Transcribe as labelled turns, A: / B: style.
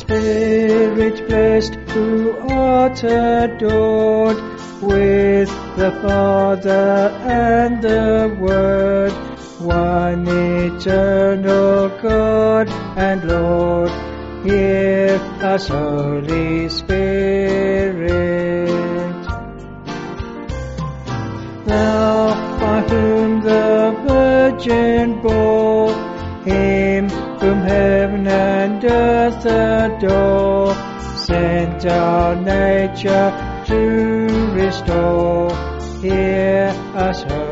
A: Spirit blessed, who art adored with the Father and the Word, one eternal God and Lord, hear us, Holy Spirit. Thou, by whom the Virgin bore Him whom heaven and earth adore, sent our nature to restore, hear us,